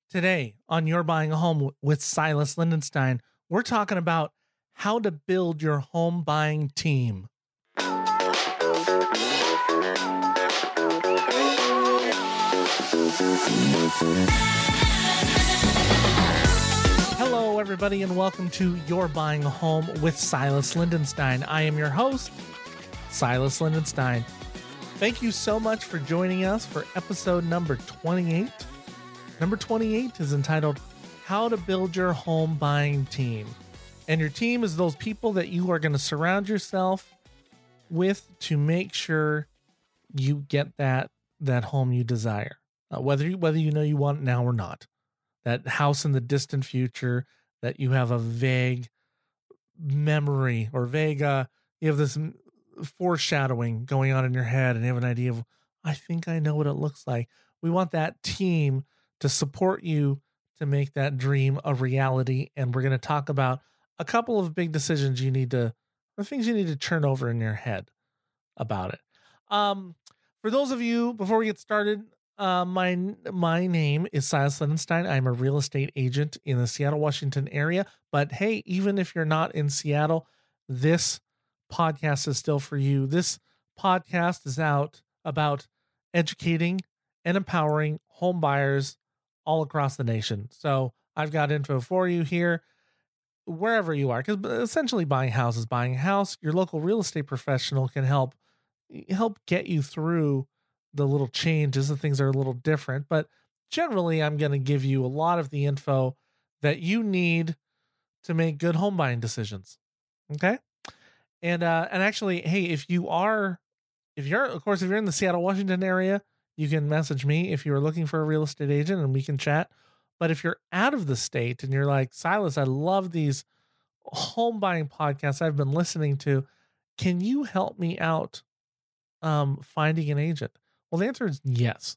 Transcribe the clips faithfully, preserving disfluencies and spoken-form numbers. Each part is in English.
Today on You're Buying a Home with Silas Lindenstein, we're talking about how to build your home buying team. Hello, everybody, and welcome to You're Buying a Home with Silas Lindenstein. I am your host, Silas Lindenstein. Thank you so much for joining us for episode number twenty-eight. Number twenty-eight is entitled How to Build Your Home Buying Team. And your team is those people that you are going to surround yourself with to make sure you get that that home you desire. Uh, whether you, whether you know you want it now or not. That house in the distant future that you have a vague memory or vague, uh, you have this foreshadowing going on in your head and you have an idea of, I think I know what it looks like. We want that team to support you to make that dream a reality. And we're going to talk about a couple of big decisions you need to, or things you need to turn over in your head about it. Um, for those of you, before we get started, uh, my, my name is Silas Lindenstein. I'm a real estate agent in the Seattle, Washington area. But hey, even if you're not in Seattle, this podcast is still for you. This podcast is out about educating and empowering home buyers all across the nation. So I've got info for you here, wherever you are, because essentially buying houses, buying a house, your local real estate professional can help help get you through the little changes. The things are a little different, but generally I'm going to give you a lot of the info that you need to make good home buying decisions. Okay. And, uh, and actually, hey, if you are, if you're, of course, if you're in the Seattle, Washington area, you can message me if you're looking for a real estate agent and we can chat. But if you're out of the state and you're like, Silas, I love these home buying podcasts I've been listening to. Can you help me out um, finding an agent? Well, the answer is yes.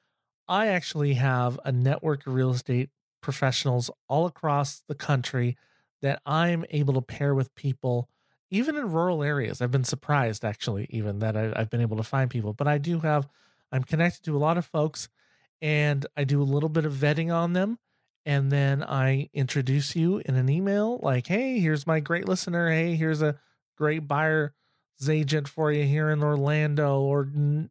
I actually have a network of real estate professionals all across the country that I'm able to pair with people, even in rural areas. I've been surprised, actually, even that I, I've been able to find people. But I do have I'm connected to a lot of folks and I do a little bit of vetting on them. And then I introduce you in an email like, hey, here's my great listener. Hey, here's a great buyer's agent for you here in Orlando or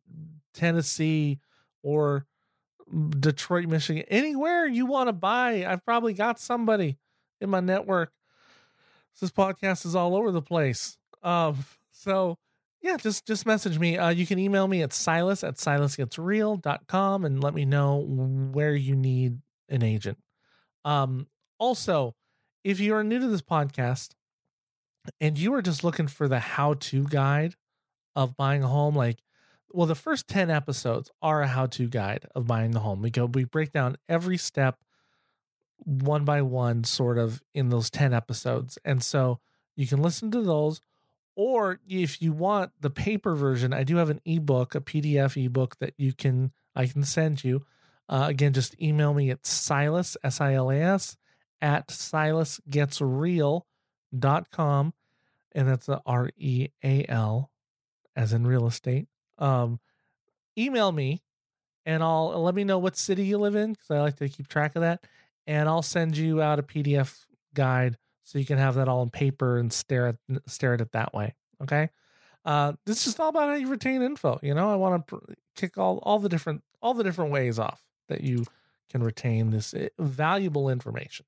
Tennessee or Detroit, Michigan, anywhere you want to buy. I've probably got somebody in my network. This podcast is all over the place. Um, so Yeah, just just message me. Uh, you can email me at silas at silas gets real dot com and let me know where you need an agent. Um, also, if you are new to this podcast and you are just looking for the how-to guide of buying a home, like, well, the first ten episodes are a how-to guide of buying the home. We go, we break down every step one by one, sort of in those ten episodes. And so you can listen to those. Or if you want the paper version, I do have an ebook, a P D F ebook that you can, I can send you. Uh, again, just email me at Silas, S I L A S, at silas gets real dot com. And that's a R E A L as in real estate. Um, email me and I'll let me know what city you live in, because I like to keep track of that. And I'll send you out a P D F guide so you can have that all in paper and stare at stare at it that way. Okay. Uh, this is just all about how you retain info. You know, I want to pr- kick all, all the different, all the different ways off that you can retain this valuable information.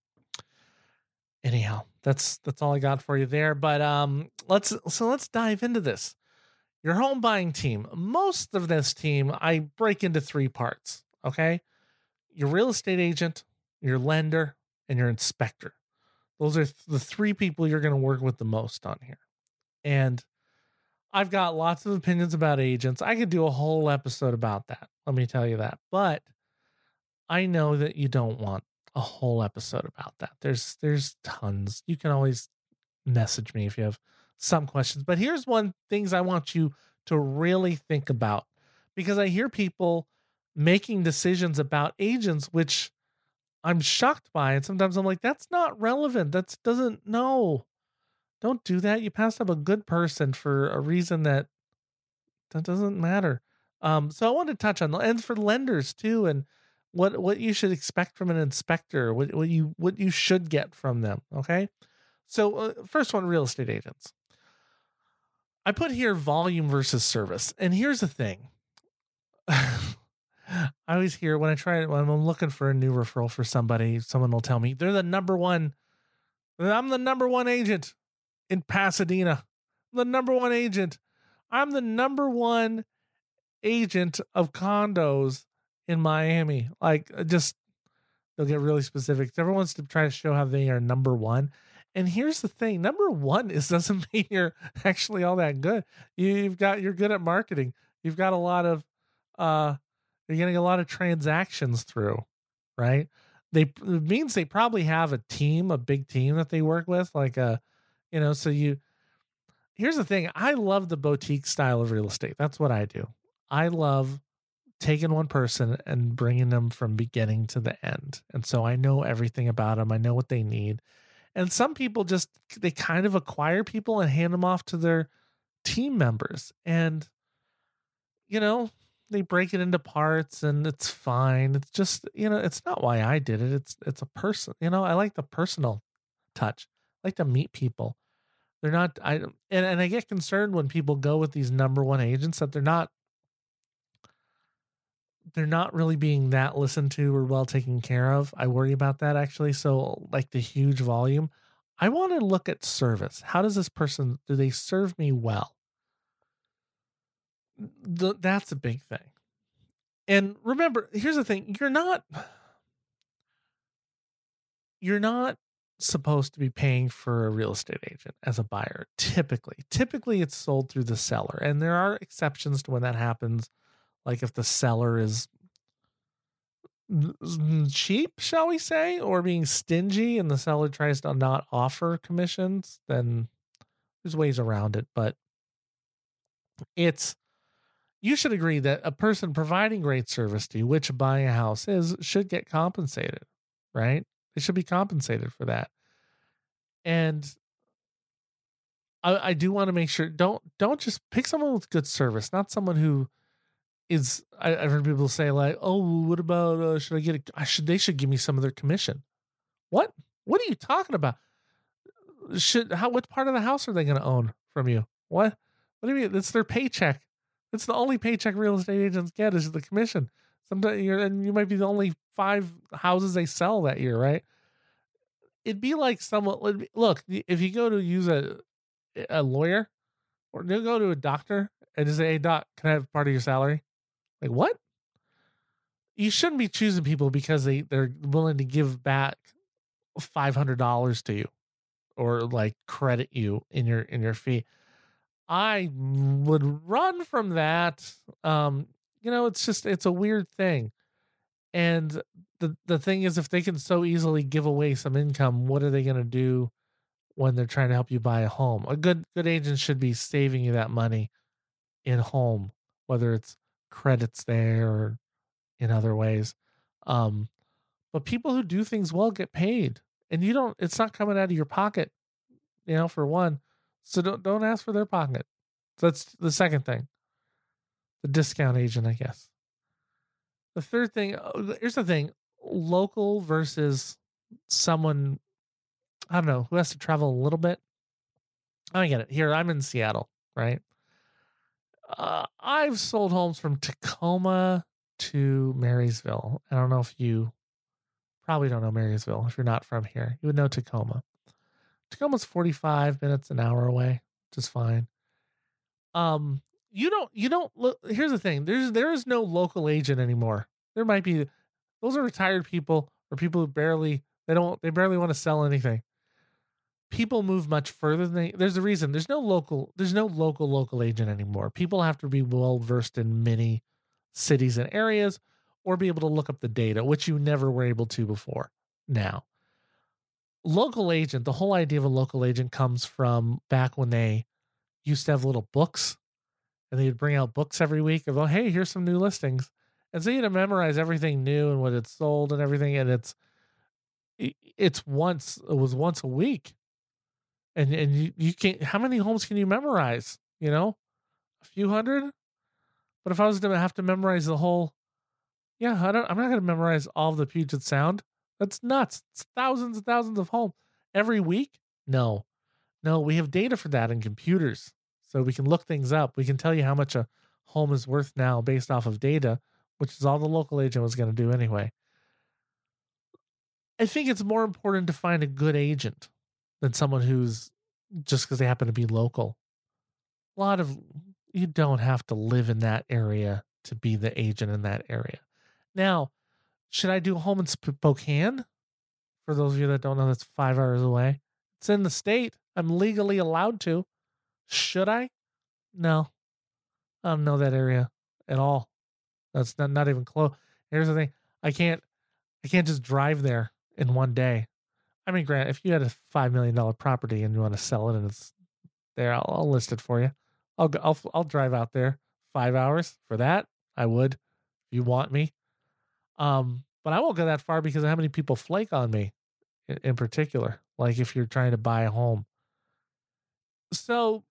Anyhow, that's, that's all I got for you there. But, um, let's, so let's dive into this. Your home buying team. Most of this team, I break into three parts. Okay. Your real estate agent, your lender, and your inspector. Those are the three people you're going to work with the most on here. And I've got lots of opinions about agents. I could do a whole episode about that. Let me tell you that. But I know that you don't want a whole episode about that. There's, there's tons. You can always message me if you have some questions. But here's one things I want you to really think about, because I hear people making decisions about agents, which I'm shocked by. And sometimes I'm like, that's not relevant. That doesn't, no, don't do that. You passed up a good person for a reason that that doesn't matter. Um, so I wanted to touch on, and for lenders too. And what what you should expect from an inspector, what, what you what you should get from them. Okay, so uh, first one, real estate agents. I put here volume versus service, and here's the thing. I always hear when I try when I'm looking for a new referral for somebody, someone will tell me they're the number one. I'm the number one agent in Pasadena. The number one agent. I'm the number one agent of condos in Miami. Like, just they'll get really specific. Everyone wants to try to show how they are number one. And here's the thing: number one is doesn't mean you're actually all that good. You've got you're good at marketing. You've got a lot of uh, you're getting a lot of transactions through, right? They it means they probably have a team, a big team that they work with, like a, you know. So you. Here's the thing: I love the boutique style of real estate. That's what I do. I love taking one person and bringing them from beginning to the end. And so I know everything about them. I know what they need. And some people just, they kind of acquire people and hand them off to their team members. And, you know, they break it into parts and it's fine. It's just, you know, it's not why I did it. It's, it's a person, you know, I like the personal touch. I like to meet people. They're not, I, and, and I get concerned when people go with these number one agents that they're not, they're not really being that listened to or well taken care of. I worry about that actually. So like the huge volume, I want to look at service. How does this person, do they serve me well? The, that's a big thing. And remember, here's the thing. You're not, you're not supposed to be paying for a real estate agent as a buyer. Typically, typically it's sold through the seller. And there are exceptions to when that happens. Like if the seller is cheap, shall we say, or being stingy and the seller tries to not offer commissions, then there's ways around it. But it's, you should agree that a person providing great service to you, which buying a house is, should get compensated, right? They should be compensated for that. And I, I do want to make sure, don't, don't just pick someone with good service, not someone who is, I, I've heard people say like, oh, what about, uh, should I get a, I should, they should give me some of their commission. What, what are you talking about? Should, how, what part of the house are they going to own from you? What, what do you mean? It's their paycheck. It's the only paycheck real estate agents get is the commission. Sometimes you're, and you might be the only five houses they sell that year, right? It'd be like someone, look, if you go to use a, a lawyer or you go to a doctor and just say, hey doc, can I have part of your salary? Like, what? You shouldn't be choosing people because they, they're willing to give back five hundred dollars to you or like credit you in your, in your fee. I would run from that. Um, you know, it's just, it's a weird thing. And the, the thing is, if they can so easily give away some income, what are they going to do when they're trying to help you buy a home? A good, good agent should be saving you that money in home, whether it's credits there or in other ways. Um, but people who do things well get paid, and you don't, it's not coming out of your pocket, you know, for one. So don't, don't ask for their pocket. So that's the second thing. The discount agent, I guess. The third thing, here's the thing, local versus someone, I don't know, who has to travel a little bit. I get it. Here, I'm in Seattle, right? Uh, I've sold homes from Tacoma to Marysville. I don't know if you probably don't know Marysville. If you're not from here, you would know Tacoma. Tacoma's forty-five minutes, an hour away, just fine. Um, you don't, you don't look, here's the thing. There's, there is no local agent anymore. There might be, those are retired people or people who barely, they don't, they barely want to sell anything. People move much further than they, there's a reason. There's no local, there's no local, local agent anymore. People have to be well versed in many cities and areas or be able to look up the data, which you never were able to before. Now, local agent, the whole idea of a local agent comes from back when they used to have little books and they'd bring out books every week of, oh, hey, here's some new listings. And so you had to memorize everything new and what it's sold and everything. And it's, it's once, it was once a week. And, and you, you can't, how many homes can you memorize? You know, a few hundred. But if I was to have to memorize the whole, Yeah, I don't, I'm not going to memorize all of the Puget Sound. That's nuts. It's thousands and thousands of homes every week. No, no, we have data for that in computers. So we can look things up. We can tell you how much a home is worth now based off of data, which is all the local agent was going to do anyway. I think it's more important to find a good agent than someone who's just because they happen to be local. A lot of, you don't have to live in that area to be the agent in that area. Now, should I do a home in Spokane? For those of you that don't know, that's five hours away. It's in the state. I'm legally allowed to. Should I? No. I don't know that area at all. That's not, not even close. Here's the thing. I can't, I can't just drive there in one day. I mean, Grant, if you had a five million dollars property and you want to sell it and it's there, I'll, I'll list it for you. I'll go, I'll, I'll drive out there five hours for that. I would, if you want me. Um, but I won't go that far because of how many people flake on me in, in particular. Like if you're trying to buy a home. So,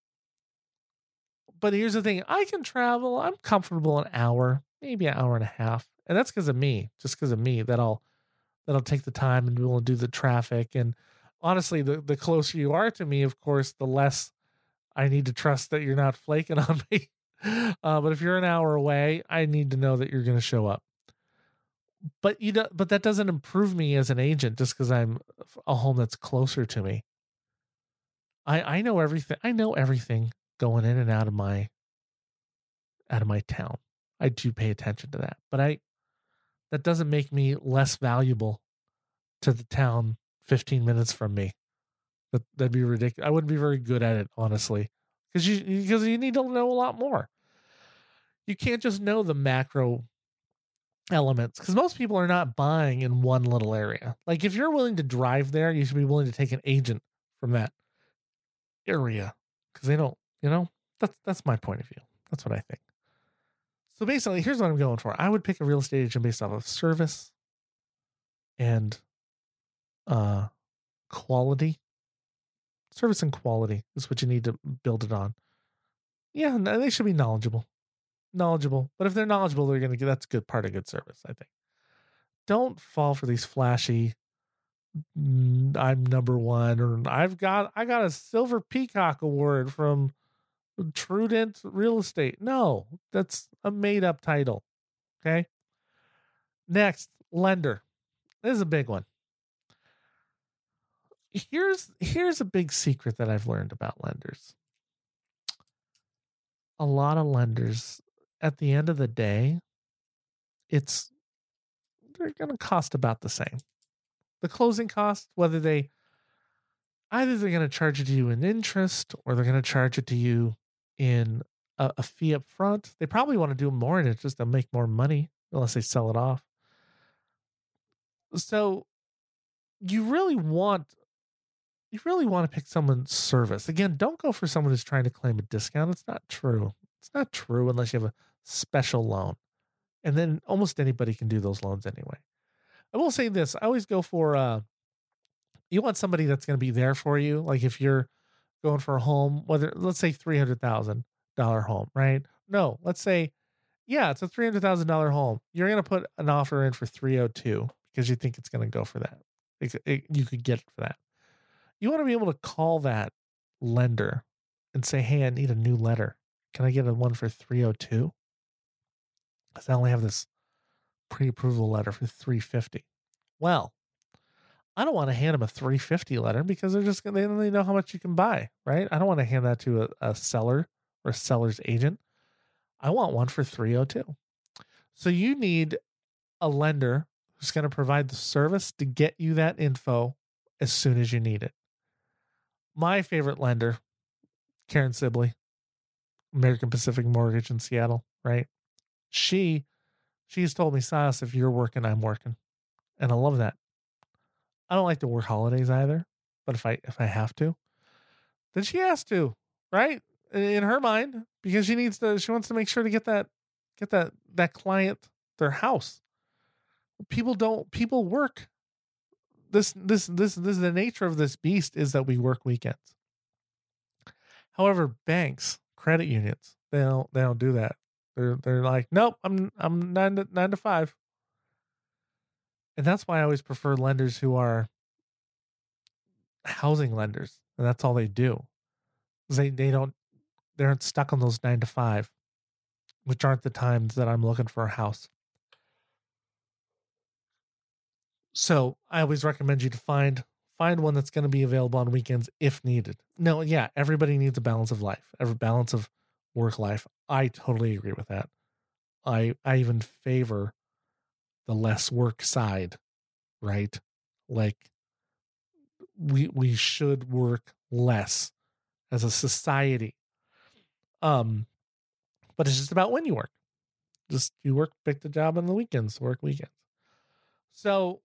but here's the thing. I can travel. I'm comfortable an hour, maybe an hour and a half. And that's because of me, just because of me that I'll, that'll take the time and we'll do the traffic. And honestly, the, the closer you are to me, of course, the less I need to trust that you're not flaking on me. Uh, but if you're an hour away, I need to know that you're going to show up. But you don't, but that doesn't improve me as an agent just because I'm a home that's closer to me. I, I know everything. I know everything going in and out of my, out of my town. I do pay attention to that, but I, that doesn't make me less valuable to the town fifteen minutes from me. That, that'd be ridiculous. I wouldn't be very good at it, honestly, because you, because you need to know a lot more. You can't just know the macro elements because most people are not buying in one little area. Like if you're willing to drive there, you should be willing to take an agent from that area because they don't, you know, that's, that's my point of view. That's what I think. So basically, here's what I'm going for. I would pick a real estate agent based off of service and uh, quality. Service and quality is what you need to build it on. Yeah, they should be knowledgeable. Knowledgeable. But if they're knowledgeable, they're going to get, that's a good part of good service, I think. Don't fall for these flashy, I'm number one, or I've got, I got a Silver Peacock Award from Trudent Real Estate. No, that's a made up title. Okay. Next, lender. This is a big one. Here's, here's a big secret that I've learned about lenders. A lot of lenders, at the end of the day, it's, they're going to cost about the same. The closing cost, whether they, either they're going to charge it to you in interest or they're going to charge it to you in a, a fee up front. They probably want to do more in it just to make more money unless they sell it off. So you really want, you really want to pick someone's service. Again, don't go for someone who's trying to claim a discount. It's not true. It's not true unless you have a special loan. And then almost anybody can do those loans anyway. I will say this. I always go for, uh, you want somebody that's going to be there for you. Like if you're going for a home, whether, let's say three hundred thousand dollars home, right? No, let's say, yeah, it's a three hundred thousand dollars home. You're going to put an offer in for three oh two because you think it's going to go for that. It, it, you could get it for that. You want to be able to call that lender and say, hey, I need a new letter. Can I get a one for three oh two? Because I only have this pre-approval letter for three fifty. Well, I don't want to hand them a three fifty letter because they're just going to, they don't really know how much you can buy, right? I don't want to hand that to a, a seller or a seller's agent. I want one for three oh two. So you need a lender who's going to provide the service to get you that info as soon as you need it. My favorite lender, Karen Sibley, American Pacific Mortgage in Seattle, right? She, she's told me, Silas, if you're working, I'm working. And I love that. I don't like to work holidays either, but if I, if I have to, then she has to, right? In her mind, because she needs to, she wants to make sure to get that, get that, that client their house. People don't, people work. This, this, this, this, the nature of this beast is that we work weekends. However, banks, credit unions, they don't, they don't do that. They're they're like, nope, I'm I'm nine to nine to five. And that's why I always prefer lenders who are housing lenders, and that's all they do. They they don't they aren't stuck on those nine to five, which aren't the times that I'm looking for a house. So I always recommend you to find find one that's going to be available on weekends if needed. No, yeah, everybody needs a balance of life, every balance of work life. I totally agree with that. I I even favor the less work side, right? Like we we should work less as a society. Um, but it's just about when you work. Just you work, pick the job on the weekends, work weekends. So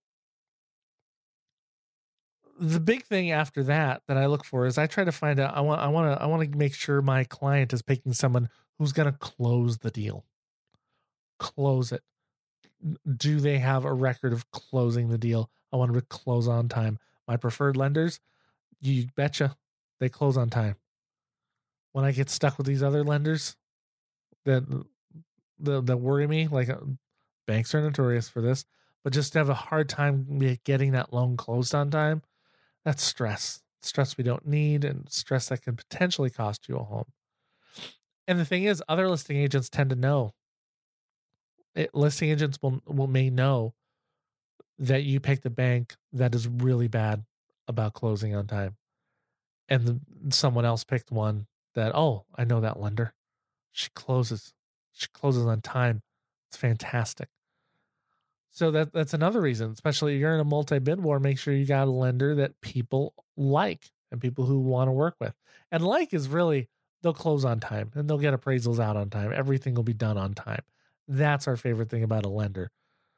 the big thing after that that I look for is I try to find out. I want I want to I want to make sure my client is picking someone who's going to close the deal. Close it. Do they have a record of closing the deal? I want them to close on time. My preferred lenders, you betcha, they close on time. When I get stuck with these other lenders that that, that worry me, like uh, banks are notorious for this, but just have a hard time getting that loan closed on time, that's stress. Stress we don't need, and stress that can potentially cost you a home. And the thing is, other listing agents tend to know. It, listing agents will, will may know that you picked a bank that is really bad about closing on time. And the, someone else picked one that, oh, I know that lender. She closes. She closes on time. It's fantastic. So that that's another reason, especially if you're in a multi-bid war, make sure you got a lender that people like and people who want to work with. And like is really, they'll close on time and they'll get appraisals out on time. Everything will be done on time. That's our favorite thing about a lender.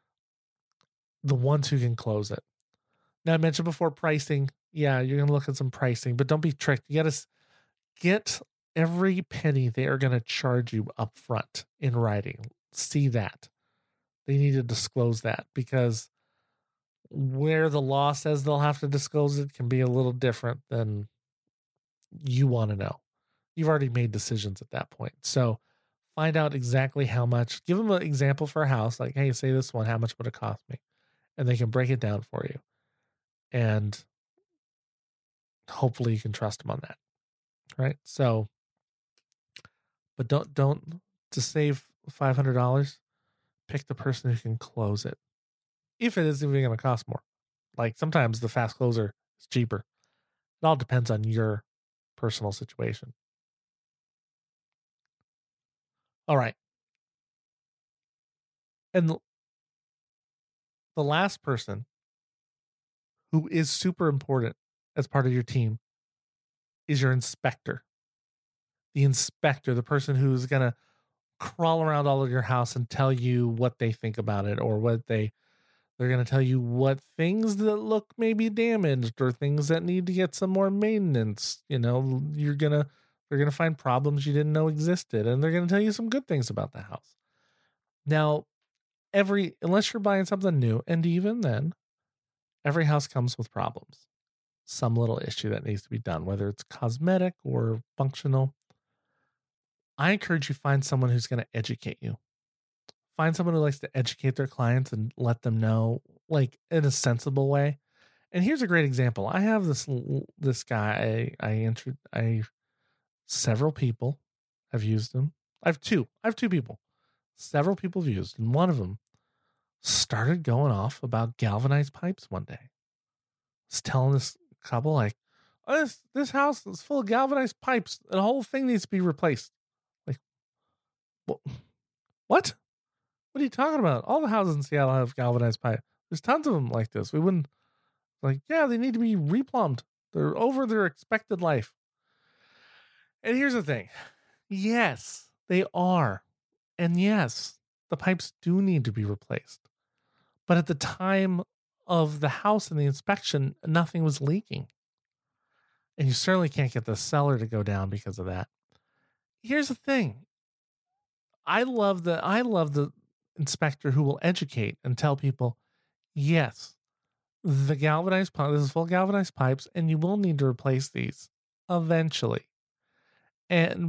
The ones who can close it. Now I mentioned before pricing. Yeah, you're going to look at some pricing, but don't be tricked. You got to get every penny they are going to charge you up front in writing. See that. They need to disclose that, because where the law says they'll have to disclose it can be a little different than you want to know. You've already made decisions at that point. So find out exactly how much. Give them an example for a house. Like, hey, say this one, how much would it cost me? And they can break it down for you. And hopefully you can trust them on that. Right? So, but don't, don't, to save five hundred dollars, pick the person who can close it. If it is even going to cost more. Like sometimes the fast closer is cheaper. It all depends on your personal situation. All right. And the last person who is super important as part of your team is your inspector. The inspector, the person who's going to crawl around all of your house and tell you what they think about it, or what they, they're going to tell you what things that look maybe damaged or things that need to get some more maintenance. You know, you're going to, they're going to find problems you didn't know existed, and they're going to tell you some good things about the house. Now, every, unless you're buying something new, and even then, every house comes with problems. Some little issue that needs to be done, whether it's cosmetic or functional. I encourage you find someone who's going to educate you. Find someone who likes to educate their clients and let them know, like, in a sensible way. And here's a great example. I have this this guy. I I entered. I several people have used him. I have two. I have two people. Several people have used, and one of them started going off about galvanized pipes one day. Was telling this couple, like, oh, this this house is full of galvanized pipes. The whole thing needs to be replaced. Like, what? What? What are you talking about? All the houses in Seattle have galvanized pipe. There's tons of them like this. We wouldn't, like, yeah, they need to be replumbed. They're over their expected life. And here's the thing. Yes, they are. And yes, the pipes do need to be replaced. But at the time of the house and the inspection, nothing was leaking. And you certainly can't get the seller to go down because of that. Here's the thing. I love the I love the inspector who will educate and tell people, yes, the galvanized pipe, this is full galvanized pipes, and you will need to replace these eventually. And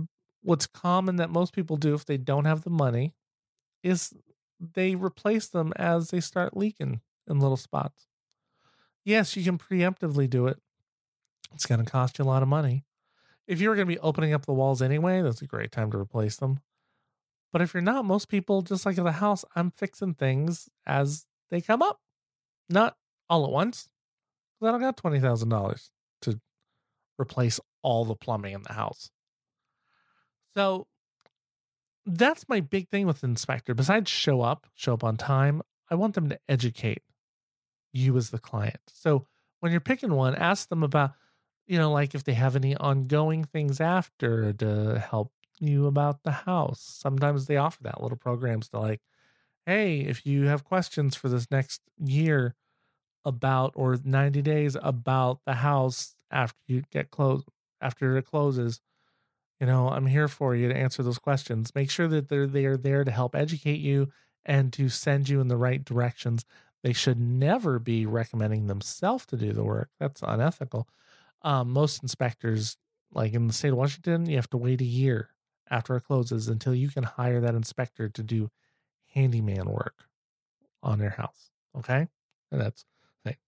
what's common that most people do if they don't have the money is they replace them as they start leaking in little spots. Yes, you can preemptively do it. It's going to cost you a lot of money. If you're going to be opening up the walls anyway, that's a great time to replace them. But if you're not, most people, just like in the house, I'm fixing things as they come up. Not all at once. I don't got twenty thousand dollars to replace all the plumbing in the house. So that's my big thing with inspector. Besides show up, show up on time, I want them to educate you as the client. So when you're picking one, ask them about, you know, like if they have any ongoing things after to help you about the house. Sometimes they offer that little programs to like, hey, if you have questions for this next year about, or ninety days about the house after you get closed, after it closes, you know, I'm here for you to answer those questions. Make sure that they're, they're there to help educate you and to send you in the right directions. They should never be recommending themselves to do the work. That's unethical. Um, most inspectors, like in the state of Washington, you have to wait a year after it closes until you can hire that inspector to do handyman work on your house. Okay. And that's the thing.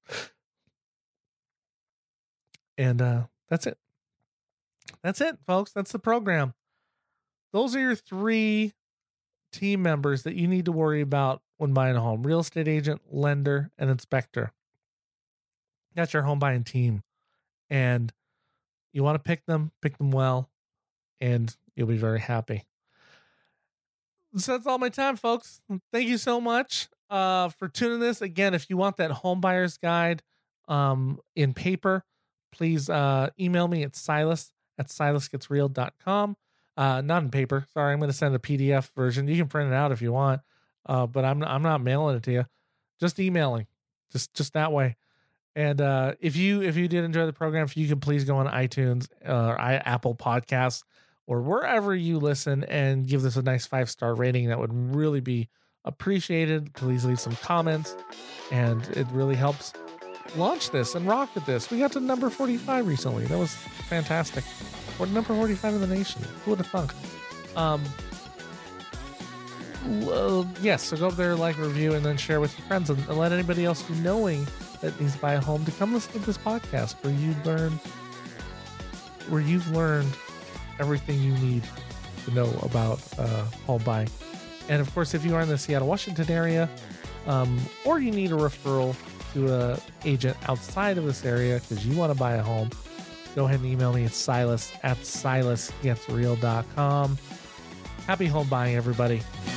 And, uh, that's it. That's it, folks. That's the program. Those are your three team members that you need to worry about when buying a home: real estate agent, lender, and inspector. That's your home buying team. And you want to pick them, pick them well, and you'll be very happy. So that's all my time, folks. Thank you so much uh, for tuning this. Again, if you want that home buyer's guide um, in paper, please uh, email me at silas at silas gets real dot com. Uh, not in paper. Sorry, I'm going to send a P D F version. You can print it out if you want, uh, but I'm I'm not mailing it to you. Just emailing, just just that way. And uh, if you if you did enjoy the program, if you could please go on iTunes uh, or Apple Podcasts or wherever you listen and give this a nice five star rating, that would really be appreciated. Please leave some comments, and it really helps launch this and rock with this. We got to number forty-five recently. That was fantastic. We're number forty-five in the nation. Who would have thunk? Um, well, yes, so go up there, like, review, and then share with your friends, and, and let anybody else who knowing that needs to buy a home to come listen to this podcast where you learn, where you've learned everything you need to know about uh, home buying. And of course, if you are in the Seattle, Washington area, um, or you need a referral to a agent outside of this area because you want to buy a home, go ahead and email me at silas at silas gets real dot com. Happy home buying, everybody.